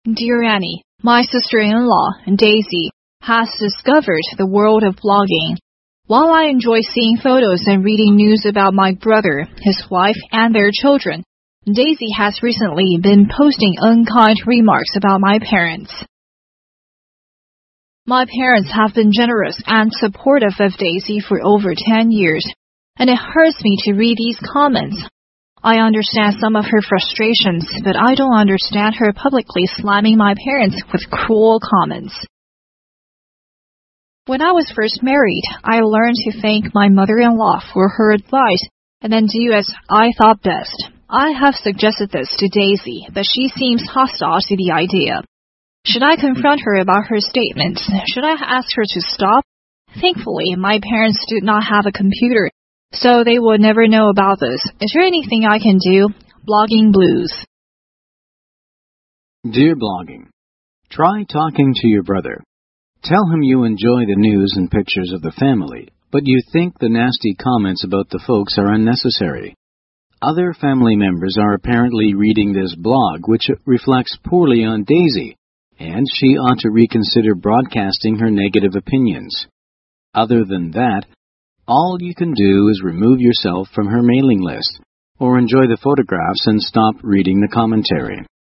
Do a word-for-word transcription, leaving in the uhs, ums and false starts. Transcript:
Dear Annie, my sister-in-law, Daisy, has discovered the world of blogging. While I enjoy seeing photos and reading news about my brother, his wife, and their children, Daisy has recently been posting unkind remarks about my parents. My parents have been generous and supportive of Daisy for over ten years, and it hurts me to read these comments. I understand some of her frustrations, but I don't understand her publicly slamming my parents with cruel comments. When I was first married, I learned to thank my mother-in-law for her advice and then do as I thought best. I have suggested this to Daisy, but she seems hostile to the idea. Should I confront her about her statements? Should I ask her to stop? Thankfully, my parents do not have a computer, so they would never know about this. Is there anything I can do? Blogging Blues. Dear Blogging, try talking to your brother. Tell him you enjoy the news and pictures of the family, but you think the nasty comments about the folks are unnecessary. Other family members are apparently reading this blog, which reflects poorly on Daisy, and she ought to reconsider broadcasting her negative opinions. Other than that, all you can do is remove yourself from her mailing list, or enjoy the photographs and stop reading the commentary.